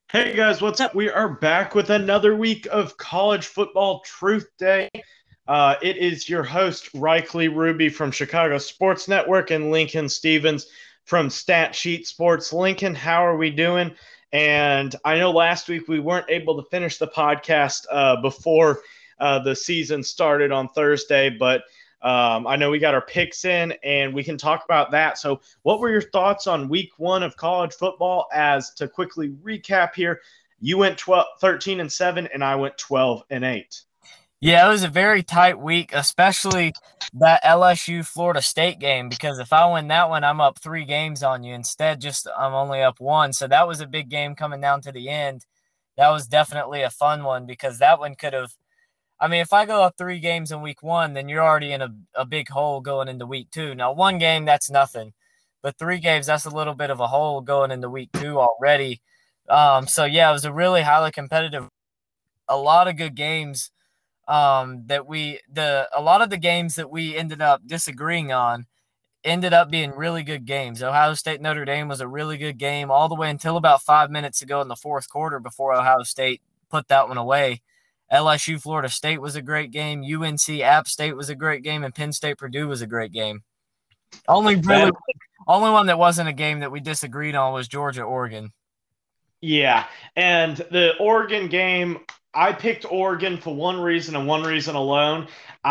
Hey guys, what's up? We are back with another week of College Football Truth Day. It is your host, Reikley Ruby from Chicago Sports Network and Lincoln Stevens from Stat Sheet Sports. Lincoln, how are we doing? And I know last week we weren't able to finish the podcast before the season started on Thursday, but I know we got our picks in and we can talk about that. So, what were your thoughts on week one of college football? As to quickly recap here, you went 12, 13 and 7, and I went 12 and 8. Yeah, it was a very tight week, especially that LSU Florida State game, because if I win that one, I'm up 3 games on you. Instead, just I'm only up one. So that was a big game coming down to the end. That was definitely a fun one because that one could have. I mean, if I go up 3 games in week one, then you're already in a big hole going into week two. Now, one game, that's nothing. But 3 games, that's a little bit of a hole going into week two already. So, yeah, it was a really highly competitive, a lot of good games a lot of the games that we ended up disagreeing on ended up being really good games. Ohio State Notre Dame was a really good game all the way until about 5 minutes ago in the fourth quarter before Ohio State put that one away. LSU Florida State was a great game. UNC App State was a great game, and Penn State Purdue was a great game. Only one that wasn't a game that we disagreed on was Georgia Oregon. Yeah, and the Oregon game, I picked Oregon for one reason and one reason alone.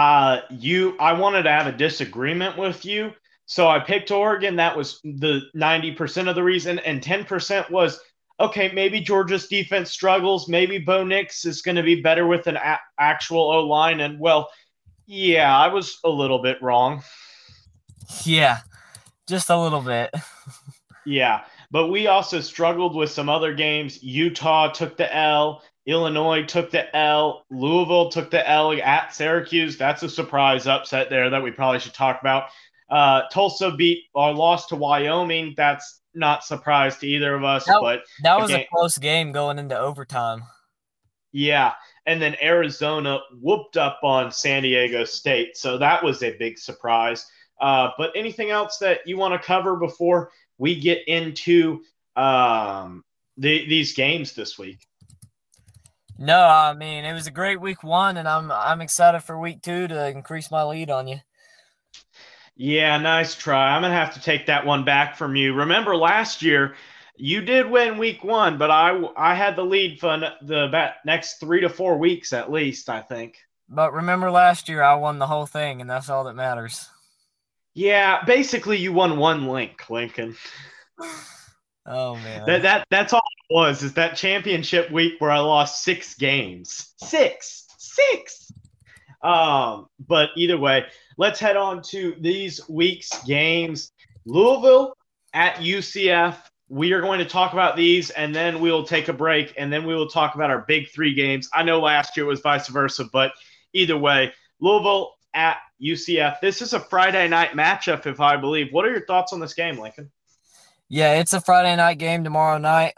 I wanted to have a disagreement with you, so I picked Oregon. That was the 90% of the reason, and 10% was okay. Maybe Georgia's defense struggles. Maybe Bo Nix is going to be better with an actual O line. And well, yeah, I was a little bit wrong. Yeah, just a little bit. Yeah, but we also struggled with some other games. Utah took the L. Illinois took the L. Louisville took the L at Syracuse. That's a surprise upset there that we probably should talk about. Tulsa beat or lost to Wyoming. That's not surprise to either of us, but that was a again, close game going into overtime. yeah. And then Arizona whooped up on San Diego State. So that was a big surprise. But anything else that you want to cover before we get into these games this week? No, I mean it was a great week one, and I'm excited for week two to increase my lead on you. Yeah, nice try. I'm gonna have to take that one back from you. Remember last year, you did win week one, but I had the lead for the next 3 to 4 weeks at least. I think. But remember last year I won the whole thing, and that's all that matters. Yeah, basically you won one link, Lincoln. Oh man. That's all it was, is that championship week where I lost 6 games. Six. But either way, let's head on to these week's games. Louisville at UCF. We are going to talk about these, and then we will take a break, and then we will talk about our big 3 games. I know last year was vice versa, but either way, Louisville at UCF. This is a Friday night matchup, if I believe. What are your thoughts on this game, Lincoln? Yeah, it's a Friday night game tomorrow night.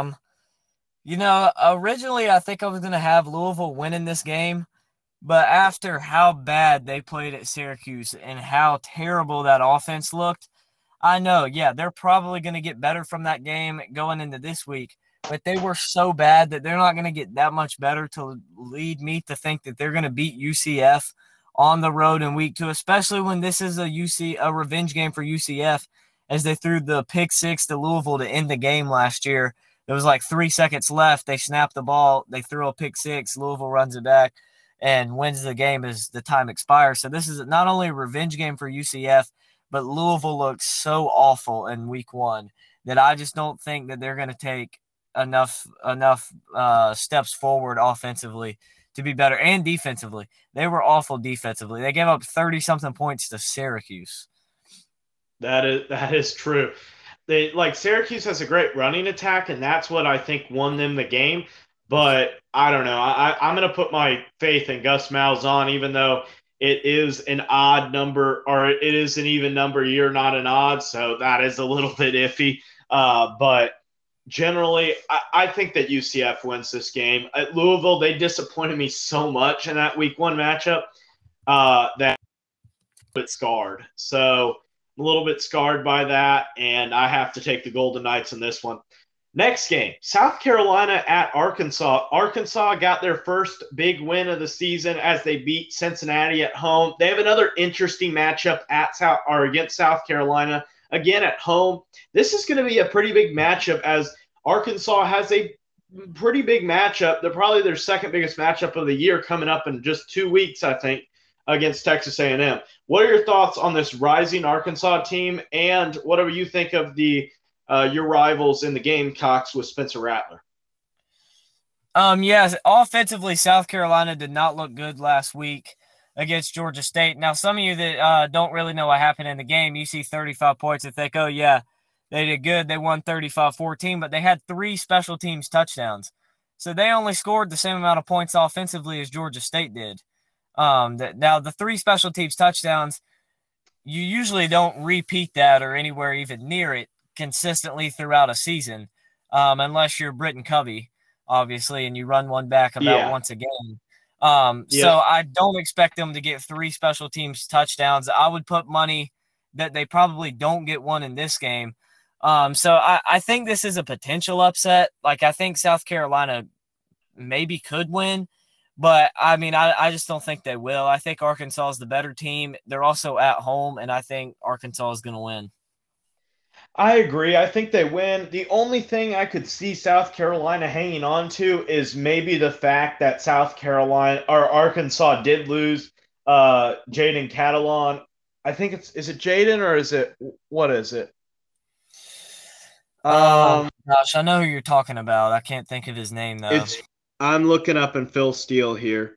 Originally I think I was going to have Louisville winning this game, but after how bad they played at Syracuse and how terrible that offense looked, I know, yeah, they're probably going to get better from that game going into this week, but they were so bad that they're not going to get that much better to lead me to think that they're going to beat UCF on the road in week two, especially when this is a revenge game for UCF, as they threw the pick six to Louisville to end the game last year. There was like 3 seconds left. They snapped the ball. They threw a pick six. Louisville runs it back and wins the game as the time expires. So this is not only a revenge game for UCF, but Louisville looks so awful in week one that I just don't think that they're going to take enough steps forward offensively to be better, and defensively. They were awful defensively. They gave up 30-something points to Syracuse. That is true. Syracuse has a great running attack, and that's what I think won them the game. But I don't know. I'm going to put my faith in Gus Malzahn, even though it is an odd number, or it is an even number year, not an odd. So that is a little bit iffy. But generally, I think that UCF wins this game. At Louisville, they disappointed me so much in that week one matchup that I'm a bit scarred. So I'm a little bit scarred by that, and I have to take the Golden Knights in this one. Next game, South Carolina at Arkansas. Arkansas got their first big win of the season as they beat Cincinnati at home. They have another interesting matchup against South Carolina again at home. This is going to be a pretty big matchup as Arkansas has a pretty big matchup. They're probably their second biggest matchup of the year coming up in just 2 weeks, I think, against Texas A&M. What are your thoughts on this rising Arkansas team, and whatever you think of your rivals in the Gamecocks with Spencer Rattler? Yes, offensively, South Carolina did not look good last week against Georgia State. Now, some of you that don't really know what happened in the game, you see 35 points and think, oh, yeah, they did good. They won 35-14, but they had 3 special teams touchdowns. So they only scored the same amount of points offensively as Georgia State did. Now, the 3 special teams touchdowns, you usually don't repeat that or anywhere even near it consistently throughout a season, unless you're Britton Covey, obviously, and you run one back about once a game. So I don't expect them to get 3 special teams touchdowns. I would put money that they probably don't get one in this game. So I think this is a potential upset. Like, I think South Carolina maybe could win, but I mean, I just don't think they will. I think Arkansas is the better team. They're also at home, and I think Arkansas is going to win. I agree. I think they win. The only thing I could see South Carolina hanging on to is maybe the fact that South Carolina or Arkansas did lose Jaden Catalon. I think is it Jaden or is it what is it? Gosh, I know who you're talking about. I can't think of his name though. I'm looking up in Phil Steele here.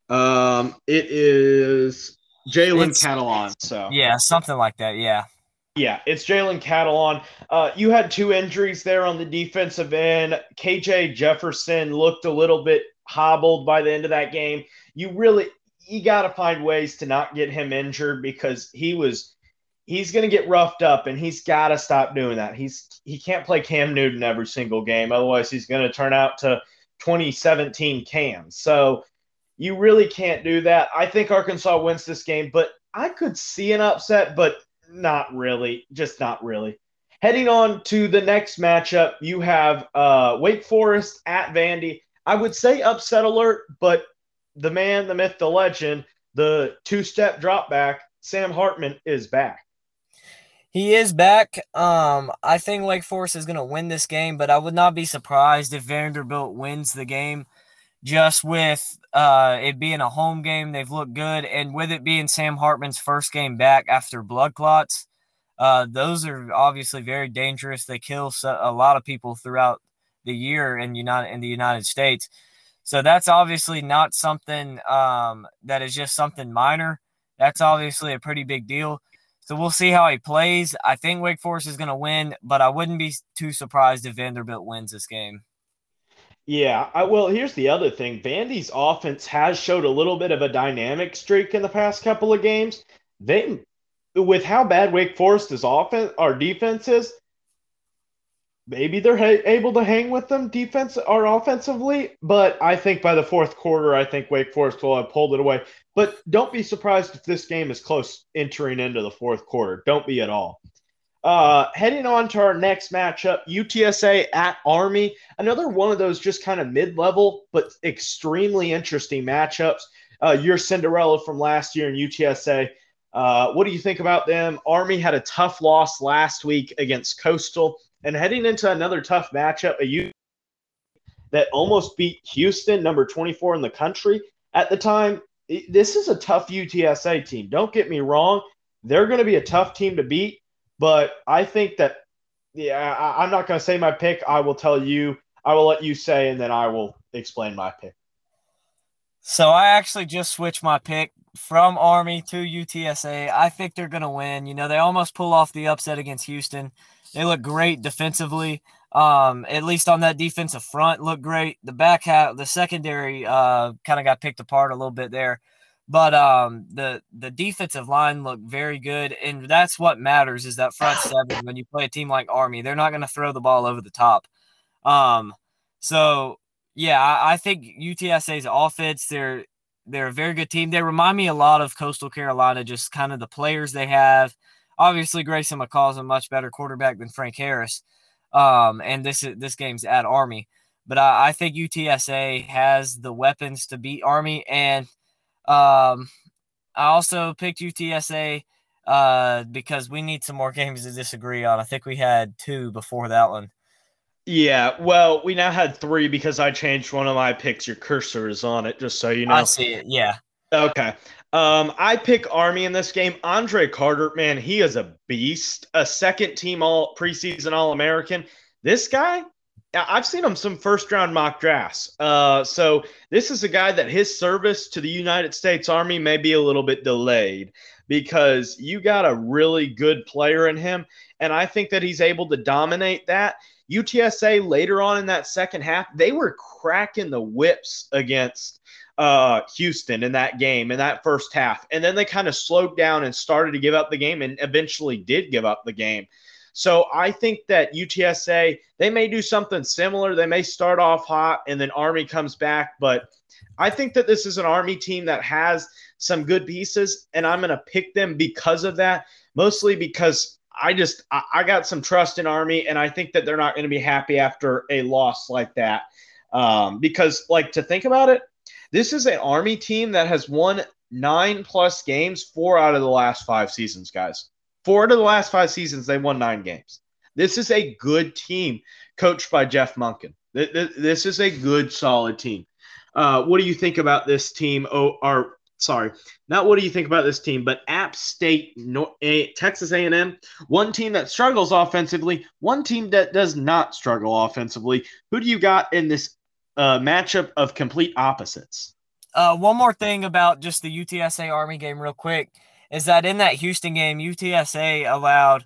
It is Jalen Catalon. So yeah, something like that. Yeah. Yeah, it's Jalen Catalon. You had 2 injuries there on the defensive end. KJ Jefferson looked a little bit hobbled by the end of that game. You got to find ways to not get him injured because he's going to get roughed up, and he's got to stop doing that. He can't play Cam Newton every single game. Otherwise, he's going to turn out to 2017 Cam. So you really can't do that. I think Arkansas wins this game, but I could see an upset, but not really. Just not really. Heading on to the next matchup, you have Wake Forest at Vandy. I would say upset alert, but the man, the myth, the legend, the 2-step drop back, Sam Hartman is back. He is back. I think Wake Forest is going to win this game, but I would not be surprised if Vanderbilt wins the game. Just with it being a home game, they've looked good. And with it being Sam Hartman's first game back after blood clots, those are obviously very dangerous. They kill a lot of people throughout the year in the United States. So that's obviously not something that is just something minor. That's obviously a pretty big deal. So we'll see how he plays. I think Wake Forest is going to win, but I wouldn't be too surprised if Vanderbilt wins this game. Yeah, well, here's the other thing. Vandy's offense has showed a little bit of a dynamic streak in the past couple of games. With how bad Wake Forest's defense is, maybe they're able to hang with them defense or offensively. But I think by the fourth quarter, I think Wake Forest will have pulled it away. But don't be surprised if this game is close entering into the fourth quarter. Don't be at all. Heading on to our next matchup, UTSA at Army. Another one of those just kind of mid-level but extremely interesting matchups. Your Cinderella from last year in UTSA. What do you think about them? Army had a tough loss last week against Coastal, and heading into another tough matchup, that almost beat Houston, number 24 in the country at the time. This is a tough UTSA team. Don't get me wrong. They're going to be a tough team to beat. But I think that, I'm not going to say my pick. I will tell you. I will let you say, and then I will explain my pick. So I actually just switched my pick from Army to UTSA. I think they're going to win. You know, they almost pull off the upset against Houston. They look great defensively. At least on that defensive front, look great. The back half, the secondary kind of got picked apart a little bit there. But the defensive line looked very good, and that's what matters is that front seven when you play a team like Army. They're not going to throw the ball over the top. So, yeah, I think UTSA's offense, they're a very good team. They remind me a lot of Coastal Carolina, just kind of the players they have. Obviously, Grayson McCall is a much better quarterback than Frank Harris. And this game's at Army. But I think UTSA has the weapons to beat Army, and I also picked UTSA because we need some more games to disagree on. I think we had 2 before that one. Yeah, well, we now had 3 because I changed one of my picks. Your cursor is on it, just so you I know. see it. Yeah. Okay. I pick Army in this game. Andre Carter, man, he is a beast. A second team all preseason All American. This guy, I've seen him some first round mock drafts. So this is a guy that his service to the United States Army may be a little bit delayed because you got a really good player in him. And I think that he's able to dominate that. UTSA later on in that second half, they were cracking the whips against Houston in that game, in that first half. And then they kind of slowed down and started to give up the game and eventually did give up the game. So I think that UTSA, they may do something similar. They may start off hot and then Army comes back. But I think that this is an Army team that has some good pieces, and I'm going to pick them because of that, mostly because I got some trust in Army, and I think that they're not going to be happy after a loss like that. Because, like, to think about it, this is an Army team that has won 9+ games 4 out of the last 5 seasons, guys. 4 out of the last 5 seasons, they won 9 games. This is a good team coached by Jeff Monken. This is a good, solid team. What do you think about this team? Sorry, not what do you think about this team, but App State, Texas A&M, one team that struggles offensively, one team that does not struggle offensively. Who do you got in this matchup of complete opposites? One more thing about just the UTSA Army game real quick is that in that Houston game, UTSA allowed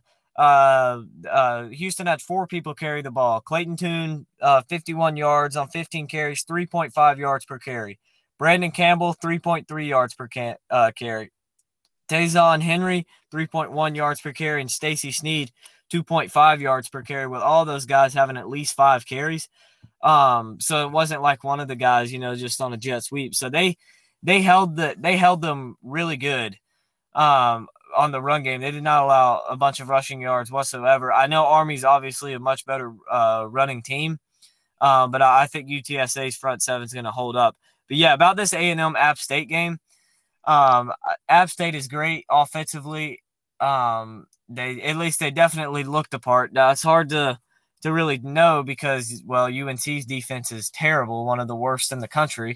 Houston had 4 people carry the ball. Clayton Tune, 51 yards on 15 carries, 3.5 yards per carry. Brandon Campbell, 3.3 yards per carry. Tayzon Henry, 3.1 yards per carry, and Stacy Sneed, 2.5 yards per carry, with all those guys having at least 5 carries. So it wasn't like one of the guys, just on a jet sweep. So they held them really good on the run game. They did not allow a bunch of rushing yards whatsoever. I know Army's obviously a much better running team, but I think UTSA's front seven is going to hold up. But yeah, about this A&M App State game, App State is great offensively. They definitely looked the part. Now it's hard to really know because, well, UNC's defense is terrible, one of the worst in the country.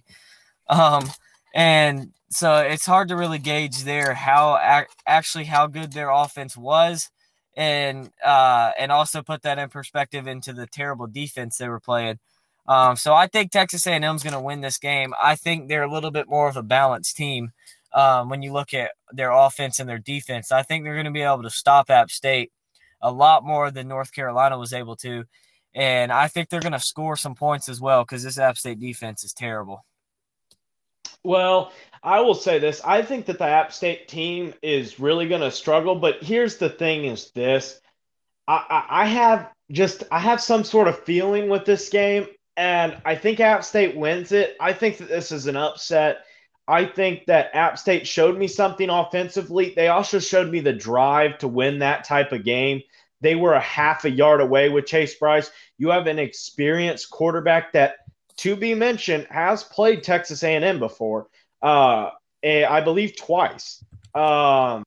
And so it's hard to really gauge there how good their offense was, and also put that in perspective into the terrible defense they were playing. So I think Texas A&M is going to win this game. I think they're a little bit more of a balanced team when you look at their offense and their defense. I think they're going to be able to stop App State a lot more than North Carolina was able to. And I think they're going to score some points as well because this App State defense is terrible. Well, I will say this. I think that the App State team is really going to struggle. But here's the thing is this. I have some sort of feeling with this game, and I think App State wins it. I think that this is an upset. I think that App State showed me something offensively. They also showed me the drive to win that type of game. They were a half a yard away with Chase Bryce. You have an experienced quarterback that, to be mentioned, has played Texas A&M before, I believe twice. And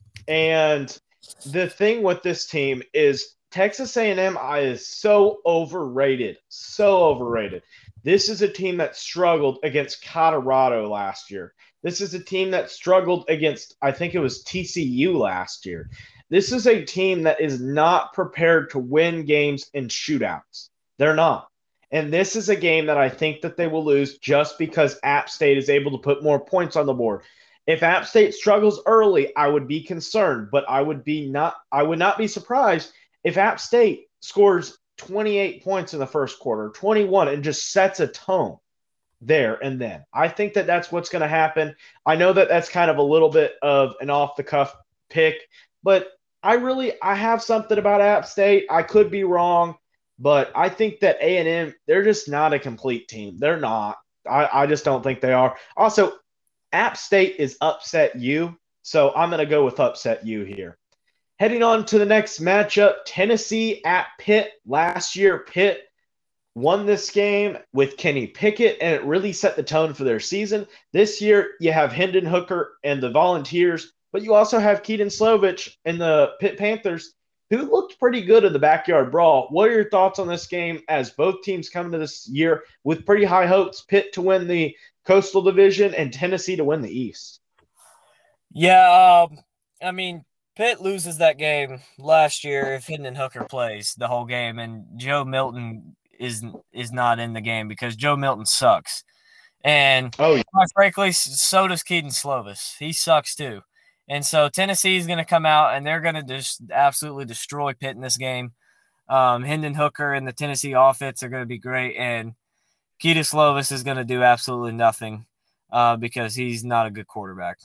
the thing with this team is Texas A&M is so overrated, so overrated. This is a team that struggled against Colorado last year. This is a team that struggled against, I think it was TCU last year. This is a team that is not prepared to win games in shootouts. They're not. And this is a game that I think that they will lose just because App State is able to put more points on the board. If App State struggles early, I would be concerned, but I would not be surprised if App State scores 28 points in the first quarter, 21, and just sets a tone there and then. I think that that's what's going to happen. I know that that's kind of a little bit of an off-the-cuff pick, but I have something about App State. I could be wrong, but I think that A&M, they're just not a complete team. They're not. I just don't think they are. Also, App State is upset U, so I'm going to go with upset U here. Heading on to the next matchup, Tennessee at Pitt. Last year, Pitt won this game with Kenny Pickett, and it really set the tone for their season. This year, you have Hendon Hooker and the Volunteers, but you also have Keaton Slovich and the Pitt Panthers, who looked pretty good in the backyard brawl. What are your thoughts on this game as both teams come into this year with pretty high hopes? Pitt to win the Coastal Division and Tennessee to win the East. Yeah, I mean, Pitt loses that game last year if Hendon Hooker plays the whole game, and Joe Milton is not in the game because Joe Milton sucks. And quite frankly, so does Keaton Slovis. He sucks too. And so Tennessee is going to come out, and they're going to just absolutely destroy Pitt in this game. Hendon Hooker and the Tennessee offense are going to be great, and Keaton Slovis is going to do absolutely nothing because he's not a good quarterback.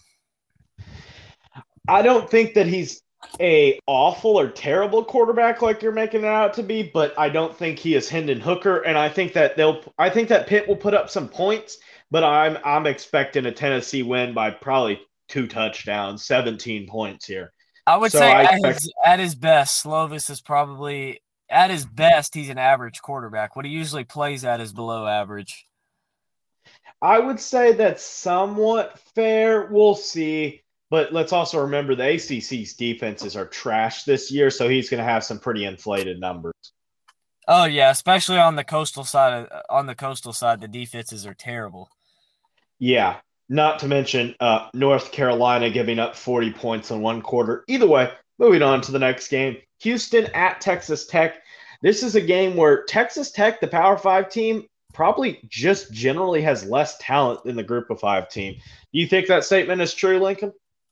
I don't think that he's a awful or terrible quarterback like you're making it out to be, but I don't think he is Hendon Hooker, and I think that Pitt will put up some points, but I'm expecting a Tennessee win by probably 2 touchdowns, 17 points here. I would say at his best, Slovis is probably at his best. He's an average quarterback. What he usually plays at is below average. I would say that's somewhat fair. We'll see. But let's also remember the ACC's defenses are trash this year, so he's going to have some pretty inflated numbers. Oh yeah, especially on the coastal side. The defenses are terrible. Yeah, not to mention North Carolina giving up 40 points in one quarter. Either way, moving on to the next game, Houston at Texas Tech. This is a game where Texas Tech, the Power 5 team, probably just generally has less talent than the Group of 5 team. Do you think that statement is true, Lincoln?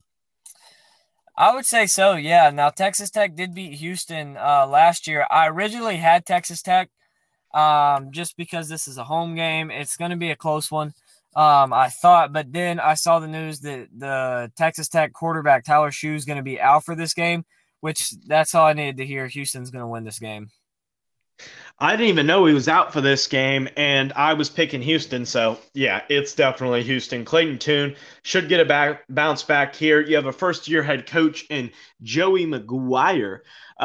I would say so, yeah. Now, Texas Tech did beat Houston last year. I originally had Texas Tech just because this is a home game. It's going to be a close one, I thought. But then I saw the news that the Texas Tech quarterback, Tyler Shough, is going to be out for this game, which that's all I needed to hear. Houston's going to win this game. I didn't even know he was out for this game, and I was picking Houston. So, yeah, it's definitely Houston. Clayton Tune should get a bounce back here. You have a first-year head coach in Joey McGuire.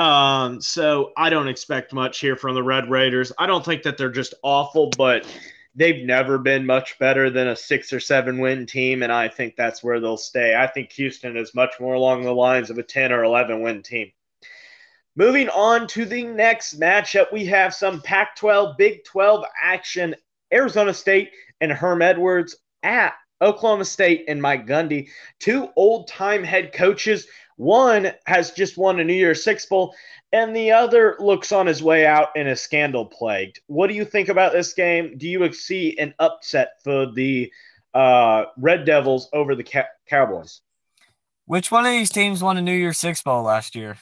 So I don't expect much here from the Red Raiders. I don't think that they're just awful, but they've never been much better than a 6 or 7 win team, and I think that's where they'll stay. I think Houston is much more along the lines of a 10 or 11 win team. Moving on to the next matchup, we have some Pac-12, Big 12 action. Arizona State and Herm Edwards at Oklahoma State and Mike Gundy, 2 old-time head coaches. One has just won a New Year's Six Bowl, and the other looks on his way out and is scandal-plagued. What do you think about this game? Do you see an upset for the Red Devils over the Cowboys? Which one of these teams won a New Year's Six Bowl last year?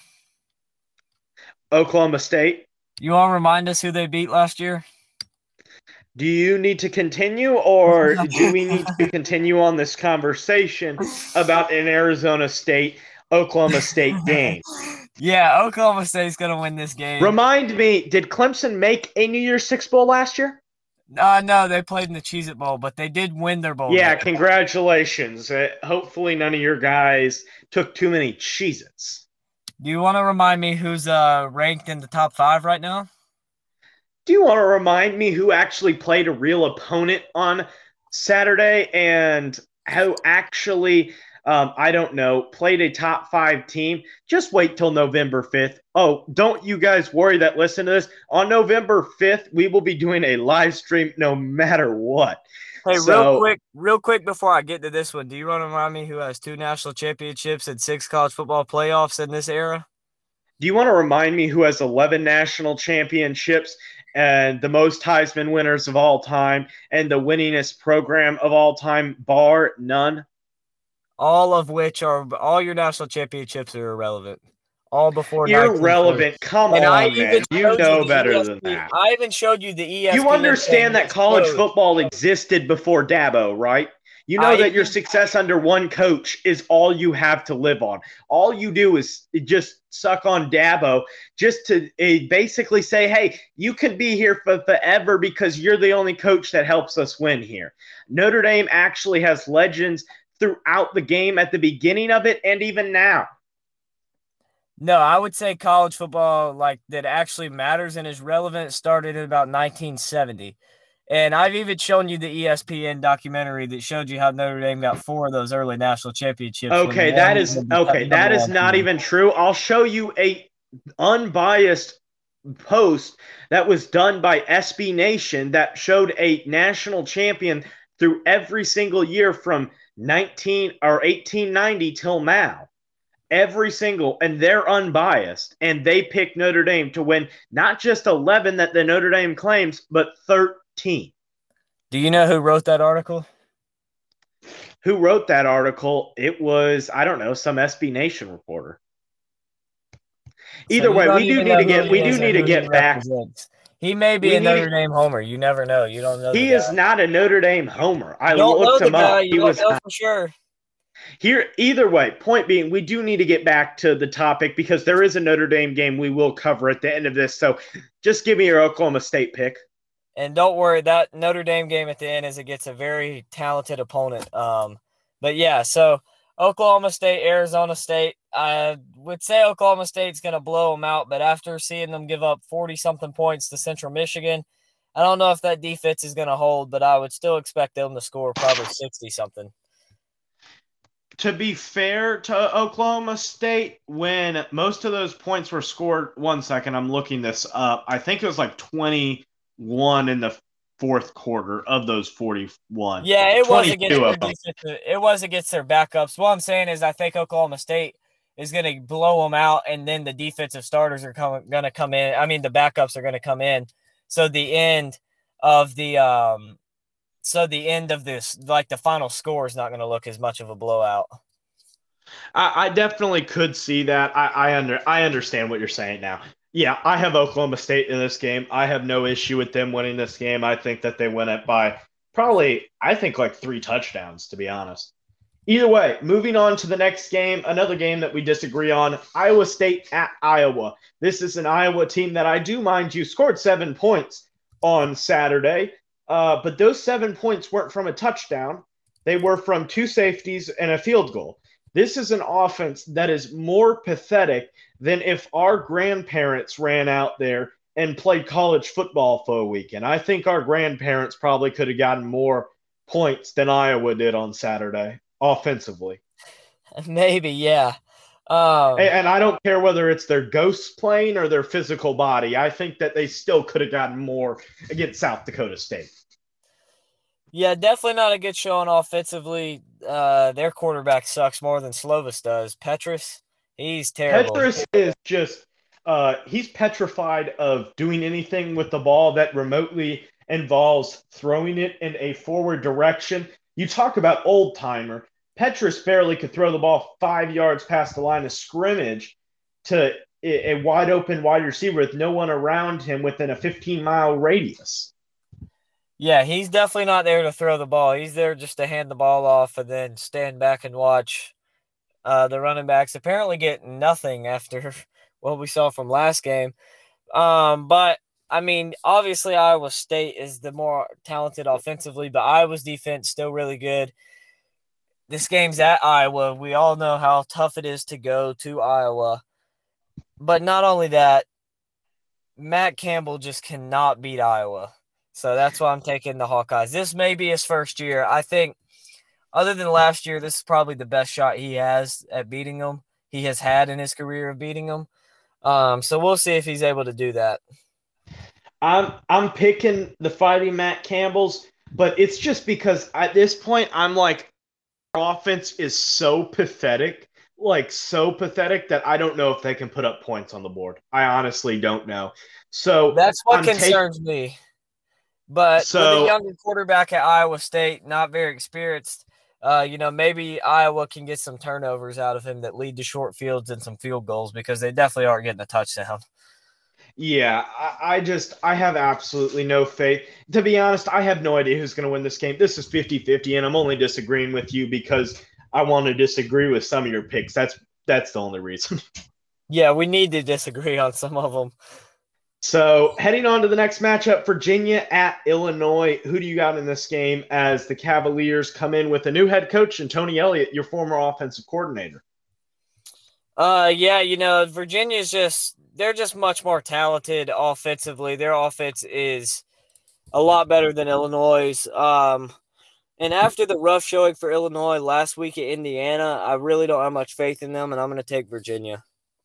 Oklahoma State. You want to remind us who they beat last year? Do you need to continue, or do we need to continue on this conversation about an Arizona State-Oklahoma State game? Yeah, Oklahoma State's going to win this game. Remind me, did Clemson make a New Year's Six Bowl last year? No, they played in the Cheez-It Bowl, but they did win their bowl. Yeah, congratulations. Hopefully none of your guys took too many Cheez-Its. Do you want to remind me who's ranked in the top 5 right now? Do you want to remind me who actually played a real opponent on Saturday and who actually, I don't know, played a top 5 team? Just wait till November 5th. Oh, don't you guys worry that listen to this. On November 5th, we will be doing a live stream no matter what. Hey, real quick before I get to this one, do you want to remind me who has 2 national championships and 6 college football playoffs in this era? Do you want to remind me who has 11 national championships and the most Heisman winners of all time and the winningest program of all time, bar none? All your national championships are irrelevant. All before irrelevant. Come on, man. You know better than that. I even showed you the ESPN. You understand that college football existed before Dabo, right? You know that your success under one coach is all you have to live on. All you do is just suck on Dabo just to basically say, hey, you can be here for forever because you're the only coach that helps us win here. Notre Dame actually has legends throughout the game at the beginning of it and even now. No, I would say college football, like that actually matters and is relevant, started in about 1970. And I've even shown you the ESPN documentary that showed you how Notre Dame got 4 of those early national championships when they only been the number That is one not team. even true. I'll show you a unbiased post that was done by SB Nation that showed a national champion through every single year from 1890 till now. Every single, and they're unbiased, and they pick Notre Dame to win not just 11 that the Notre Dame claims, but 13. Do you know who wrote that article? Who wrote that article? It was, I don't know, some SB Nation reporter. So Either you way, don't even know who we he do is or need to who he get back. represents. He may be We a need Notre to, Dame homer. You never know. You don't know the he is guy. not a Notre Dame homer. I You don't know looked the him guy. up. You He don't was know not. for sure. Here, either way, point being, we do need to get back to the topic because there is a Notre Dame game we will cover at the end of this. So just give me your Oklahoma State pick. And don't worry, that Notre Dame game at the end is it gets a very talented opponent. But yeah, so Oklahoma State, Arizona State. I would say Oklahoma State's going to blow them out, but after seeing them give up 40-something points to Central Michigan, I don't know if that defense is going to hold, but I would still expect them to score probably 60-something. To be fair to Oklahoma State, when most of those points were scored, 1 second, I'm looking this up. I think it was like 21 in the fourth quarter of those 41. Yeah, it was against 22 their of them. defense. It was against their backups. What I'm saying is I think Oklahoma State is going to blow them out, and then the defensive starters are going to come in. I mean, the backups are going to come in. So the end of this, like the final score is not going to look as much of a blowout. I definitely could see that. I understand what you're saying now. Yeah, I have Oklahoma State in this game. I have no issue with them winning this game. I think that they win it by probably, I think, like 3 touchdowns, to be honest. Either way, moving on to the next game, another game that we disagree on, Iowa State at Iowa. This is an Iowa team that I do, mind you, scored 7 points on Saturday, but those 7 points weren't from a touchdown. They were from 2 safeties and a field goal. This is an offense that is more pathetic than if our grandparents ran out there and played college football for a weekend. I think our grandparents probably could have gotten more points than Iowa did on Saturday offensively. Maybe, yeah. And I don't care whether it's their ghost playing or their physical body. I think that they still could have gotten more against South Dakota State. Yeah, definitely not a good showing offensively. Their quarterback sucks more than Slovis does. Petrus, he's terrible. Petrus is just he's petrified of doing anything with the ball that remotely involves throwing it in a forward direction. You talk about old timer. Petrus barely could throw the ball 5 yards past the line of scrimmage to a wide open wide receiver with no one around him within a 15-mile radius. Yeah, he's definitely not there to throw the ball. He's there just to hand the ball off and then stand back and watch the running backs apparently get nothing after what we saw from last game. But, I mean, obviously Iowa State is the more talented offensively, but Iowa's defense still really good. This game's at Iowa. We all know how tough it is to go to Iowa. But not only that, Matt Campbell just cannot beat Iowa. So that's why I'm taking the Hawkeyes. This may be his first year. I think other than last year, this is probably the best shot he has at beating them. He has had in his career of beating them. So we'll see if he's able to do that. I'm picking the Fighting Matt Campbells, but it's just because at this point I'm like, our offense is so pathetic, like so pathetic that I don't know if they can put up points on the board. I honestly don't know. So that's what concerns me. But with a younger quarterback at Iowa State, not very experienced, maybe Iowa can get some turnovers out of him that lead to short fields and some field goals because they definitely aren't getting a touchdown. Yeah, I have absolutely no faith. To be honest, I have no idea who's going to win this game. This is 50-50, and I'm only disagreeing with you because I want to disagree with some of your picks. That's the only reason. Yeah, we need to disagree on some of them. So heading on to the next matchup, Virginia at Illinois. Who do you got in this game as the Cavaliers come in with a new head coach and Tony Elliott, your former offensive coordinator? Yeah, Virginia's they're just much more talented offensively. Their offense is a lot better than Illinois'. And after the rough showing for Illinois last week at Indiana, I really don't have much faith in them, and I'm going to take Virginia.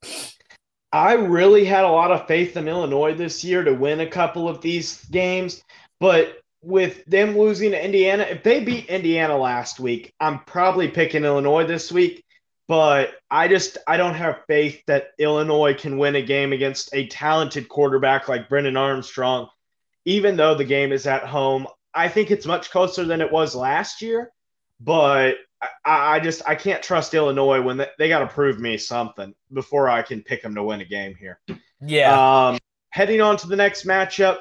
I really had a lot of faith in Illinois this year to win a couple of these games, but with them losing to Indiana, if they beat Indiana last week, I'm probably picking Illinois this week. But I don't have faith that Illinois can win a game against a talented quarterback like Brennan Armstrong, even though the game is at home. I think it's much closer than it was last year, but I can't trust Illinois when they got to prove me something before I can pick them to win a game here. Yeah. Heading on to the next matchup,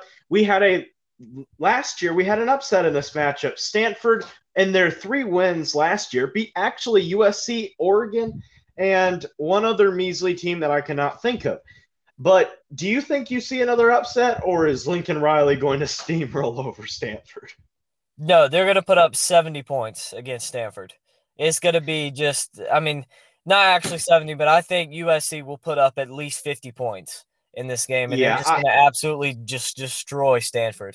last year we had an upset in this matchup. Stanford and their 3 wins last year beat actually USC, Oregon, and one other measly team that I cannot think of. But do you think you see another upset, or is Lincoln Riley going to steamroll over Stanford? No, they're going to put up 70 points against Stanford. It's going to be not actually 70, but I think USC will put up at least 50 points in this game, and they're just going to absolutely just destroy Stanford.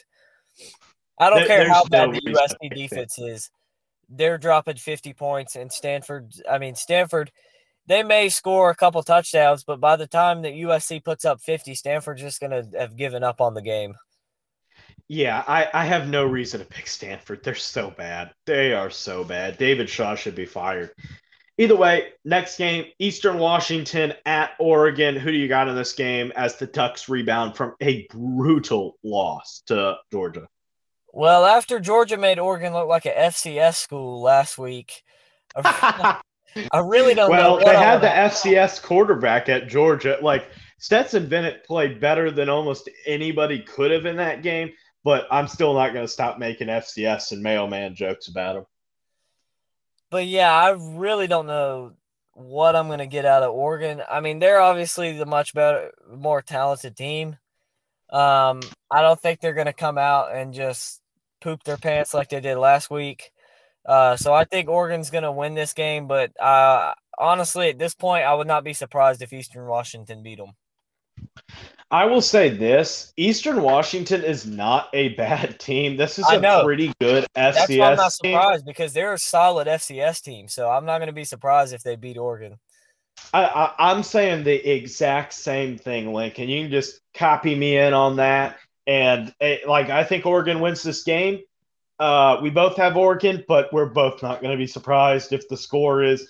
I don't care how bad the USC defense is. They're dropping 50 points, and Stanford, they may score a couple touchdowns, but by the time that USC puts up 50, Stanford's just going to have given up on the game. Yeah, I have no reason to pick Stanford. They're so bad. They are so bad. David Shaw should be fired. Either way, next game, Eastern Washington at Oregon. Who do you got in this game as the Ducks rebound from a brutal loss to Georgia? Well, after Georgia made Oregon look like an FCS school last week, I really don't know. Well, they had the FCS quarterback at Georgia. Like, Stetson Bennett played better than almost anybody could have in that game, but I'm still not going to stop making FCS and mailman jokes about him. But yeah, I really don't know what I'm going to get out of Oregon. I mean, they're obviously the much better, more talented team. I don't think they're going to come out and just poop their pants like they did last week. So I think Oregon's going to win this game, but honestly, at this point, I would not be surprised if Eastern Washington beat them. I will say this: Eastern Washington is not a bad team. This is a pretty good FCS That's why I'm not surprised team. because they're a solid FCS team. So I'm not going to be surprised if they beat Oregon. I'm saying the exact same thing, Lincoln. You can just copy me in on that. And I think Oregon wins this game. We both have Oregon, but we're both not going to be surprised if the score is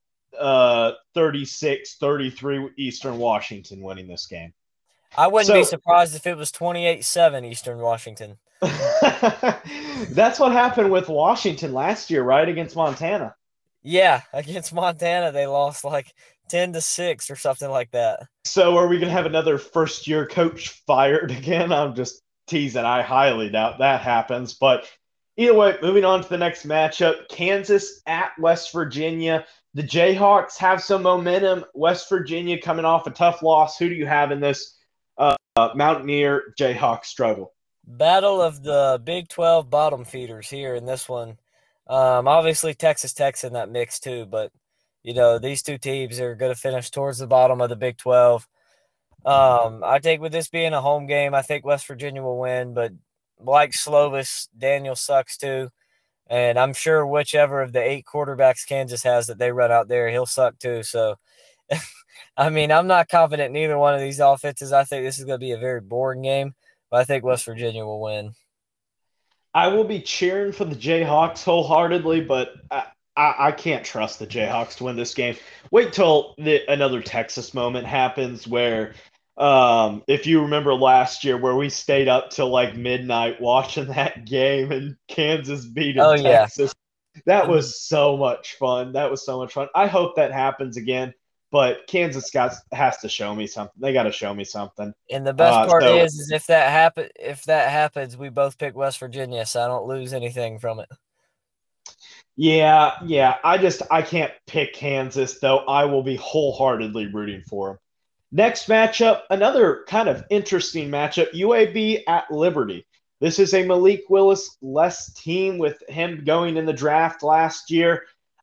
36-33 Eastern Washington winning this game. I wouldn't be surprised if it was 28-7 Eastern Washington. That's what happened with Washington last year, right, against Montana. Yeah, against Montana, they lost like 10-6 or something like that. So are we going to have another first-year coach fired again? I'm just teasing. I highly doubt that happens. But either way, moving on to the next matchup, Kansas at West Virginia. The Jayhawks have some momentum. West Virginia coming off a tough loss. Who do you have in this Mountaineer Jayhawk struggle? Battle of the Big 12 bottom feeders here in this one. Obviously, Texas Tech's in that mix too, but these two teams are going to finish towards the bottom of the Big 12. I think with this being a home game, I think West Virginia will win, but like Slovis, Daniel sucks too. And I'm sure whichever of the 8 quarterbacks Kansas has that they run out there, he'll suck too. So, I mean, I'm not confident in either one of these offenses. I think this is going to be a very boring game, but I think West Virginia will win. I will be cheering for the Jayhawks wholeheartedly, but I can't trust the Jayhawks to win this game. Wait till another Texas moment happens where if you remember last year where we stayed up till like midnight watching that game and Kansas beat Texas. That was so much fun. I hope that happens again, but Kansas has to show me something. They got to show me something. And the best part is if that happens, we both pick West Virginia, so I don't lose anything from it. Yeah. I can't pick Kansas, though I will be wholeheartedly rooting for them. Next matchup, another kind of interesting matchup, UAB at Liberty. This is a Malik Willis-less team with him going in the draft last year.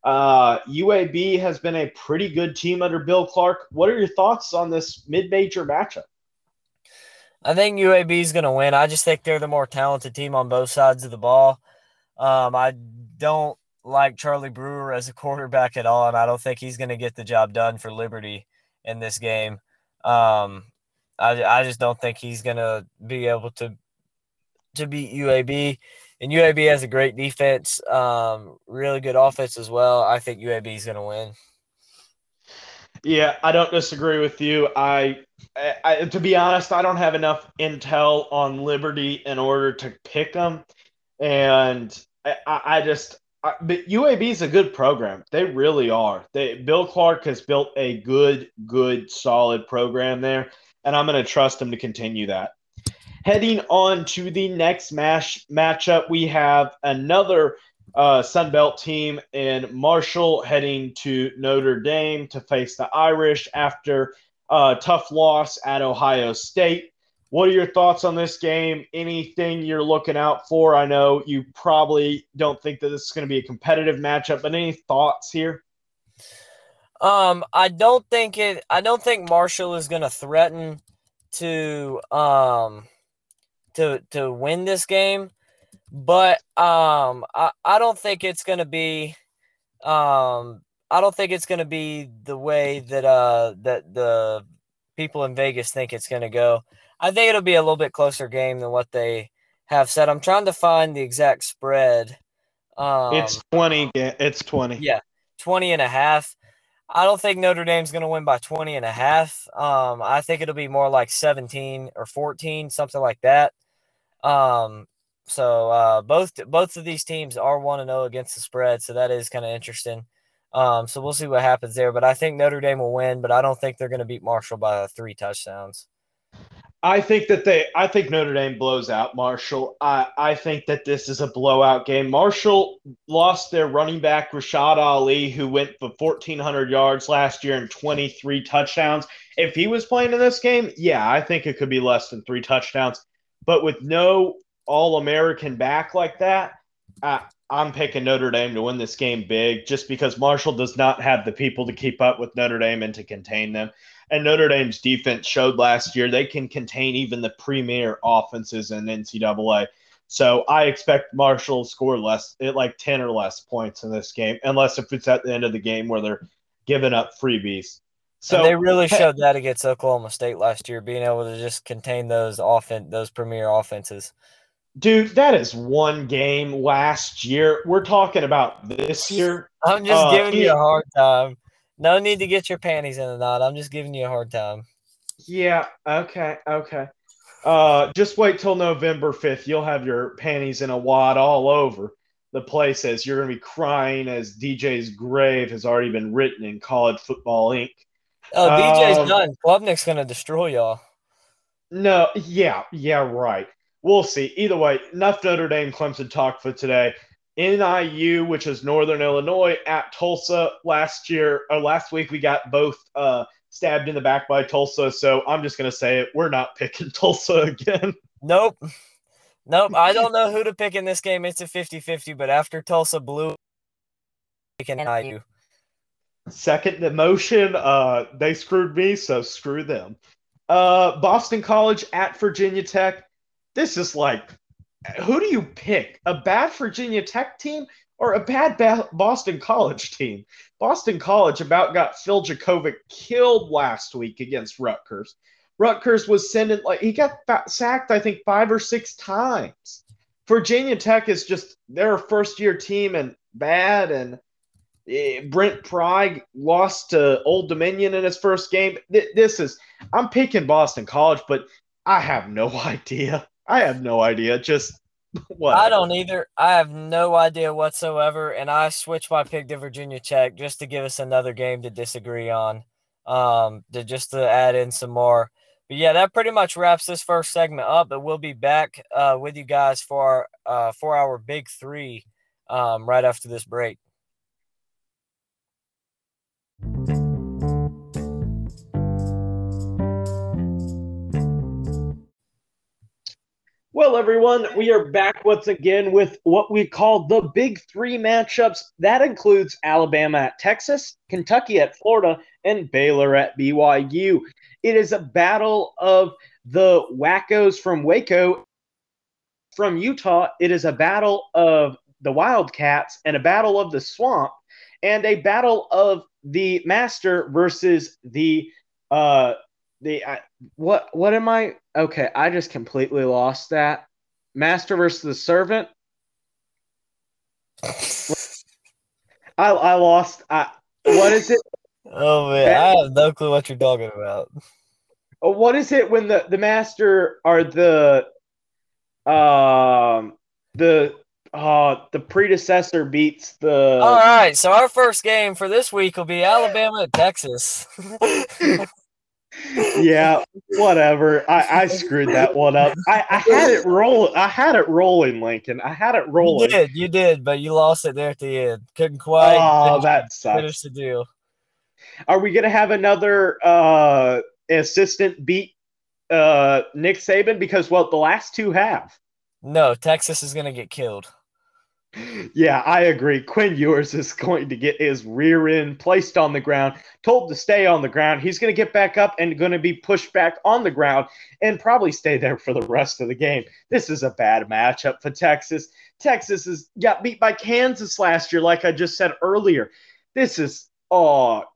UAB has been a pretty good team under Bill Clark. What are your thoughts on this mid-major matchup? I think UAB is going to win. I just think they're the more talented team on both sides of the ball. I don't like Charlie Brewer as a quarterback at all, and I don't think he's going to get the job done for Liberty in this game. I just don't think he's going to be able to beat UAB. And UAB has a great defense, really good offense as well. I think UAB is going to win. Yeah, I don't disagree with you. To be honest, I don't have enough intel on Liberty in order to pick them, and but UAB is a good program. They really are. Bill Clark has built a good, solid program there, and I'm going to trust him to continue that. Heading on to the next matchup, we have another Sun Belt team in Marshall heading to Notre Dame to face the Irish after a tough loss at Ohio State. What are your thoughts on this game? Anything you're looking out for? I know you probably don't think that this is going to be a competitive matchup, but any thoughts here? I don't think Marshall is going to threaten to win this game, but I don't think it's going to be the way that that the people in Vegas think it's going to go. I think it'll be a little bit closer game than what they have said. I'm trying to find the exact spread. It's 20. It's 20. Yeah, 20.5. I don't think Notre Dame's going to win by 20.5. I think it'll be more like 17 or 14, something like that. So both of these teams are 1-0 against the spread, so that is kind of interesting. So we'll see what happens there. But I think Notre Dame will win, but I don't think they're going to beat Marshall by 3 touchdowns. I think Notre Dame blows out Marshall. I think that this is a blowout game. Marshall lost their running back Rashad Ali, who went for 1,400 yards last year and 23 touchdowns. If he was playing in this game, yeah, I think it could be less than 3 touchdowns. But with no All-American back like that, I'm picking Notre Dame to win this game big, just because Marshall does not have the people to keep up with Notre Dame and to contain them. And Notre Dame's defense showed last year they can contain even the premier offenses in NCAA. So I expect Marshall to score like 10 or less points in this game, unless if it's at the end of the game where they're giving up freebies. So and they really showed that against Oklahoma State last year, being able to just contain those premier offenses. Dude, that is one game last year. We're talking about this year. I'm just giving you a hard time. No need to get your panties in a knot. I'm just giving you a hard time. Yeah, okay. Just wait till November 5th. You'll have your panties in a wad all over the place as you're going to be crying as DJ's grave has already been written in College Football Inc. Oh, DJ's done. Klubnik's going to destroy y'all. No, yeah, right. We'll see. Either way, enough Notre Dame Clemson talk for today. NIU, which is Northern Illinois, at Tulsa last week, we got both stabbed in the back by Tulsa. So I'm just going to say it. We're not picking Tulsa again. Nope. I don't know who to pick in this game. It's a 50-50, but after Tulsa blew, picking NIU. Second the motion, they screwed me, so screw them. Boston College at Virginia Tech. This is like, who do you pick? A bad Virginia Tech team or a bad Boston College team? Boston College about got Phil Jurkovec killed last week against Rutgers. Rutgers was sending, he got sacked, I think, 5 or 6 times. Virginia Tech is just, they're a first-year team and bad, and Brent Pry lost to Old Dominion in his first game. I'm picking Boston College, but I have no idea. Just what? I don't either. I have no idea whatsoever, and I switched my pick to Virginia Tech just to give us another game to disagree on, to add in some more. But yeah, that pretty much wraps this first segment up. But we'll be back with you guys for our Big Three right after this break. Well, everyone, we are back once again with what we call the Big Three matchups. That includes Alabama at Texas, Kentucky at Florida, and Baylor at BYU. It is a battle of the wackos from Waco. From Utah, it is a battle of the Wildcats and a battle of the Swamp and a battle of the Master versus the what am I? Okay, I just completely lost that. Master versus the servant. I lost. What is it? Oh man, I have no clue what you're talking about. What is it when the master are the predecessor beats the. All right, so our first game for this week will be Alabama at Texas. Yeah, whatever. I screwed that one up. I had it roll. I had it rolling, Lincoln. I had it rolling. You did, but you lost it there at the end. Couldn't quite. That sucks. Finish the deal. Are we gonna have another assistant beat Nick Saban? Because the last two have. No, Texas is gonna get killed. Yeah, I agree. Quinn Ewers is going to get his rear end placed on the ground, told to stay on the ground. He's going to get back up and going to be pushed back on the ground and probably stay there for the rest of the game. This is a bad matchup for Texas. Texas got beat by Kansas last year, like I just said earlier. This is brutal.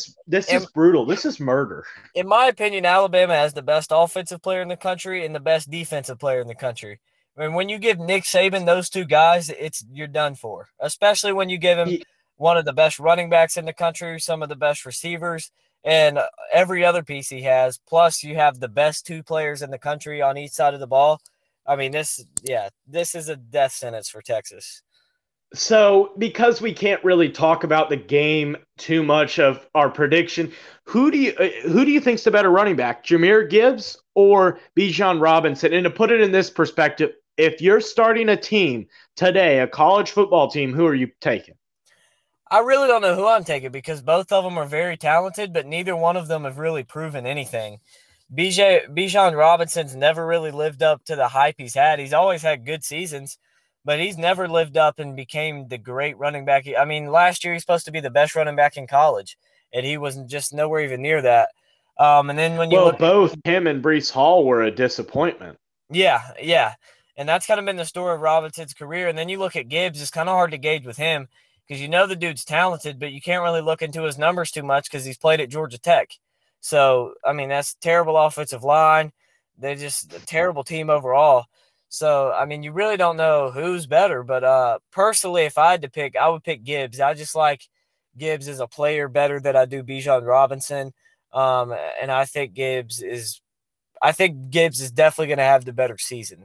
This is murder. In my opinion, Alabama has the best offensive player in the country and the best defensive player in the country. I mean, when you give Nick Saban those two guys, you're done for. Especially when you give him one of the best running backs in the country, some of the best receivers, and every other piece he has. Plus, you have the best two players in the country on each side of the ball. I mean, this is a death sentence for Texas. So, because we can't really talk about the game too much of our prediction, who do you think's the better running back, Jahmyr Gibbs or Bijan Robinson? And to put it in this perspective, if you're starting a team today, a college football team, who are you taking? I really don't know who I'm taking because both of them are very talented, but neither one of them have really proven anything. Bijan Robinson's never really lived up to the hype he's had. He's always had good seasons, but he's never lived up and became the great running back. I mean, last year he's supposed to be the best running back in college, and he was just nowhere even near that. And then when you both him and Breece Hall were a disappointment. Yeah. And that's kind of been the story of Robinson's career. And then you look at Gibbs, it's kind of hard to gauge with him because you know the dude's talented, but you can't really look into his numbers too much because he's played at Georgia Tech. So, I mean, that's terrible offensive line. They're just a terrible team overall. So, I mean, you really don't know who's better. But personally, if I had to pick, I would pick Gibbs. I just like Gibbs as a player better than I do Bijan Robinson. And I think Gibbs is definitely going to have the better season.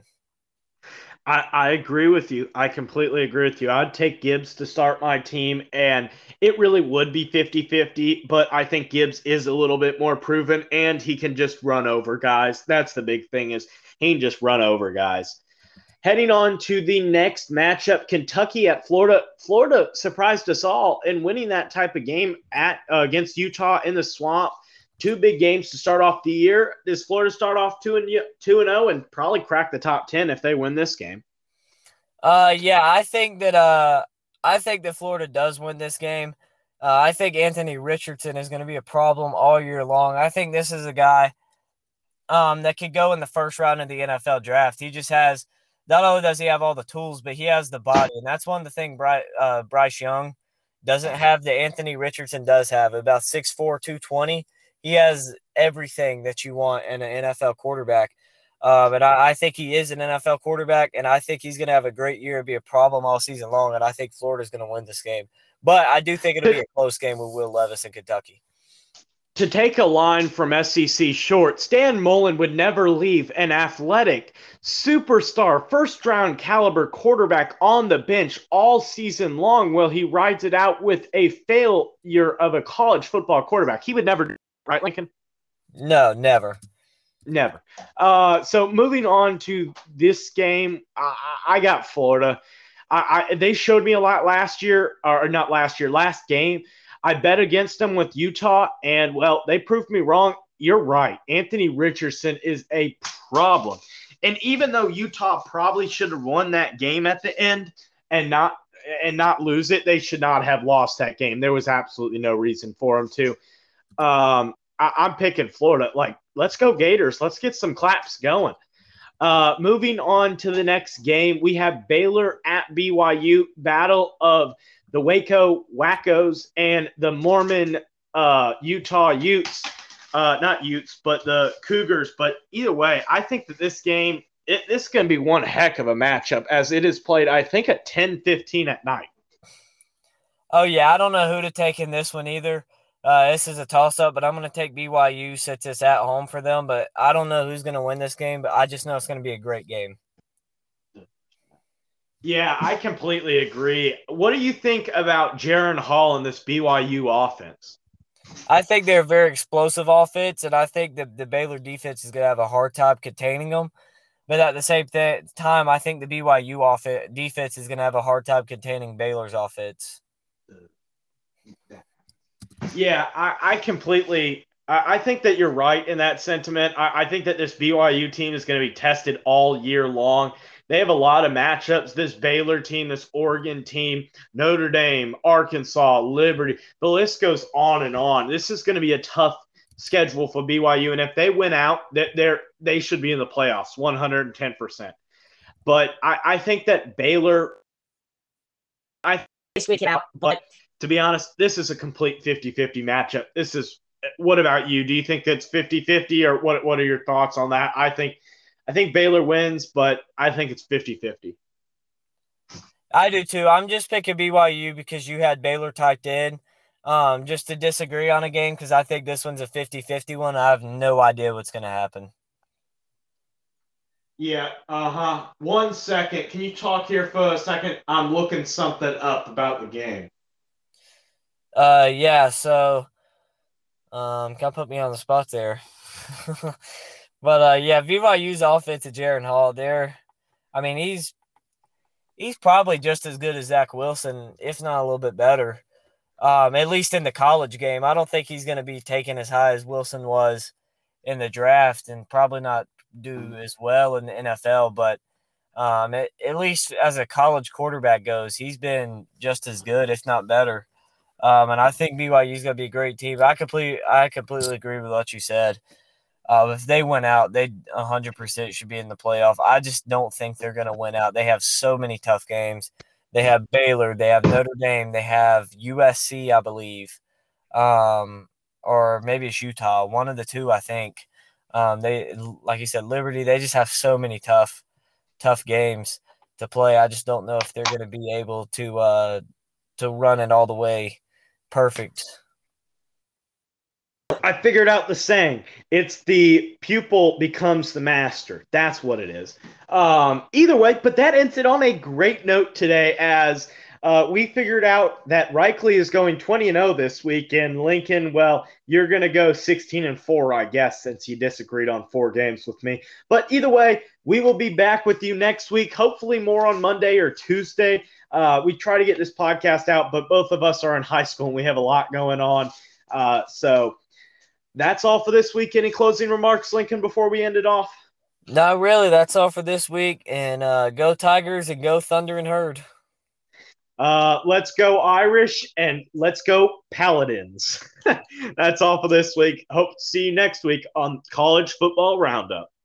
I agree with you. I completely agree with you. I'd take Gibbs to start my team, and it really would be 50-50, but I think Gibbs is a little bit more proven, and he can just run over guys. That's the big thing is he can just run over guys. Heading on to the next matchup, Kentucky at Florida. Florida surprised us all in winning that type of game against Utah in the Swamp. Two big games to start off the year. Does Florida start off 2-0 and probably crack the top 10 if they win this game? Yeah, I think that Florida does win this game. I think Anthony Richardson is going to be a problem all year long. I think this is a guy that could go in the first round of the NFL draft. He just has not only does he have all the tools, but he has the body, and that's one of the things Bryce Young doesn't have that Anthony Richardson does have. About 6'4", 220. He has everything that you want in an NFL quarterback. But I think he is an NFL quarterback, and I think he's going to have a great year and be a problem all season long, and I think Florida's going to win this game. But I do think it'll be a close game with Will Levis in Kentucky. To take a line from SEC Short, Stan Mullen would never leave an athletic, superstar, first-round caliber quarterback on the bench all season long while he rides it out with a failure of a college football quarterback. He would never do. Right, Lincoln? No, never. Never. So moving on to this game, I got Florida. They showed me a lot last year, or not last year, last game. I bet against them with Utah, and, well, they proved me wrong. You're right. Anthony Richardson is a problem. And even though Utah probably should have won that game at the end and not lose it, they should not have lost that game. There was absolutely no reason for them to. I'm picking Florida. Like, let's go Gators. Let's get some claps going. Moving on to the next game, we have Baylor at BYU, battle of the Waco Wackos and the Mormon Utah Utes. Not Utes, but the Cougars. But either way, I think that this game, this is going to be one heck of a matchup as it is played, I think, at 10:15 at night. Oh, yeah, I don't know who to take in this one either. This is a toss-up, but I'm going to take BYU since it's at home for them. But I don't know who's going to win this game, but I just know it's going to be a great game. Yeah, I completely agree. What do you think about Jaren Hall and this BYU offense? I think they're a very explosive offense, and I think that the Baylor defense is going to have a hard time containing them. But at the same time, I think the BYU defense is going to have a hard time containing Baylor's offense. Yeah, I completely – I think that you're right in that sentiment. I think that this BYU team is going to be tested all year long. They have a lot of matchups. This Baylor team, this Oregon team, Notre Dame, Arkansas, Liberty. The list goes on and on. This is going to be a tough schedule for BYU, and if they win out, they should be in the playoffs 110%. But I think that Baylor – I think they squeak it out. But to be honest, this is a complete 50-50 matchup. This is – what about you? Do you think it's 50-50, or what are your thoughts on that? I think Baylor wins, but I think it's 50-50. I do too. I'm just picking BYU because you had Baylor typed in just to disagree on a game because I think this one's a 50-50 one. I have no idea what's going to happen. Yeah, 1 second. Can you talk here for a second? I'm looking something up about the game. Yeah, so kind of put me on the spot there. But, yeah, BYU's offense at Jaren Hall, he's probably just as good as Zach Wilson, if not a little bit better, at least in the college game. I don't think he's going to be taken as high as Wilson was in the draft and probably not do as well in the NFL. But at least as a college quarterback goes, he's been just as good, if not better. And I think BYU's going to be a great team. I completely agree with what you said. If they win out, they 100% should be in the playoff. I just don't think they're going to win out. They have so many tough games. They have Baylor, they have Notre Dame, they have USC, I believe, or maybe it's Utah. One of the two, I think. They, like you said, Liberty. They just have so many tough games to play. I just don't know if they're going to be able to run it all the way perfect. I figured out the saying. It's the pupil becomes the master. That's what it is. Either way, but that ends it on a great note today as we figured out that Reichley is going 20-0 this week, and Lincoln, well, you're going to go 16-4, I guess, since you disagreed on 4 games with me. But either way, we will be back with you next week, hopefully more on Monday or Tuesday. We try to get this podcast out, but both of us are in high school, and we have a lot going on. So that's all for this week. Any closing remarks, Lincoln, before we end it off? No, really, that's all for this week. And go Tigers and go Thunder and Herd. Let's go Irish and let's go Paladins. That's all for this week. Hope to see you next week on College Football Roundup.